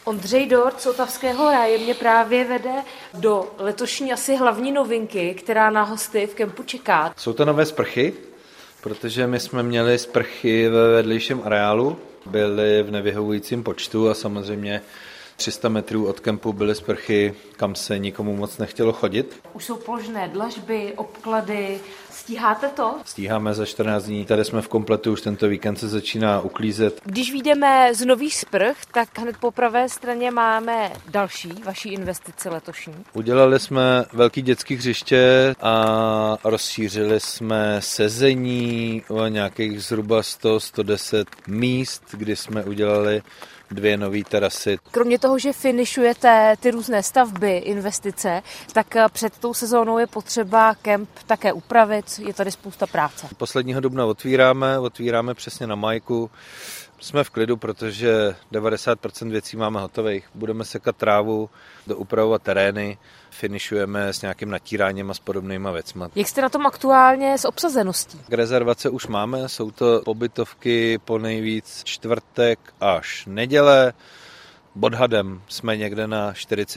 Ondřej Dort z Otavského ráje mě právě vede do letošní asi hlavní novinky, která na hosty v kempu čeká. Jsou to nové sprchy, protože my jsme měli sprchy ve vedlejším areálu, byly v nevyhovujícím počtu a samozřejmě 300 metrů od kempu byly sprchy, kam se nikomu moc nechtělo chodit. Už jsou plošné dlažby, obklady. Stíháte to? Stíháme za 14 dní. Tady jsme v kompletu, už tento víkend se začíná uklízet. Když vyjdeme z nových sprch, tak hned po pravé straně máme další vaší investici letošní. Udělali jsme velký dětský hřiště a rozšířili jsme sezení o nějakých zhruba 100-110 míst, kdy jsme udělali 2 nové terasy. Kromě toho, že finišujete ty různé stavby, investice, tak před tou sezónou je potřeba kemp také upravit, je tady spousta práce. Posledního dubna otvíráme přesně na Majku. Jsme v klidu, protože 90% věcí máme hotových. Budeme sekat trávu, doupravovat terény, finišujeme s nějakým natíráním a s podobnýma věcma. Jak jste na tom aktuálně s obsazeností? Rezervace už máme, jsou to pobytovky po nejvíc čtvrtek až neděle. Odhadem jsme někde na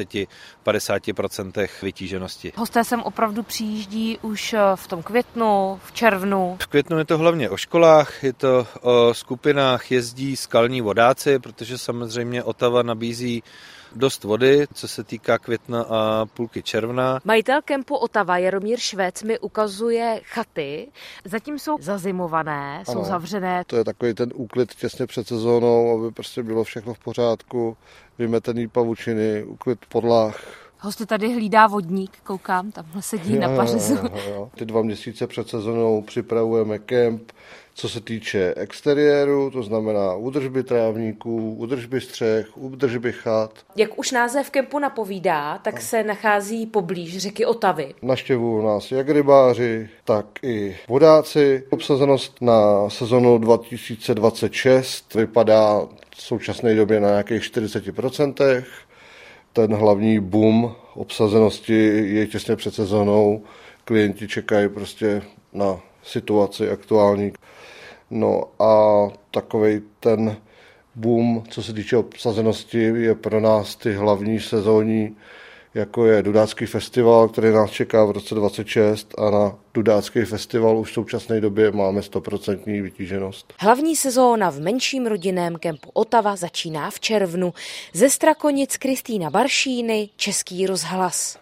40-50% vytíženosti. Hosté sem opravdu přijíždí už v tom květnu, v červnu. V květnu je to hlavně o školách, je to o skupinách, jezdí skalní vodáci, protože samozřejmě Otava nabízí dost vody, co se týká května a půlky června. Majitel kempu Otava Jaromír Švec mi ukazuje chaty. Zatím jsou zazimované, jsou zavřené. To je takový ten úklid těsně před sezónou, aby prostě bylo všechno v pořádku, vymetený pavučiny, úklid podlah. Hosty tady hlídá vodník, koukám, tamhle sedí na pařezu. Jo. Ty 2 měsíce před sezónou připravujeme kemp, co se týče exteriéru, to znamená údržby trávníků, údržby střech, údržby chat. Jak už název kempu napovídá, tak se nachází poblíž řeky Otavy. Navštěvují nás jak rybáři, tak i vodáci. Obsazenost na sezonu 2026 vypadá v současné době na nějakých 40%. Ten hlavní boom obsazenosti je těsně před sezónou. Klienti čekají prostě na situaci aktuální. No a takovej ten boom, co se týče obsazenosti, je pro nás ty hlavní sezónní, jako je Dudácký festival, který nás čeká v roce 2026 a na Dudácký festival už v současné době máme 100% vytíženost. Hlavní sezóna v menším rodinném kempu Otava začíná v červnu. Ze Strakonic Kristýna Baršíny, Český rozhlas.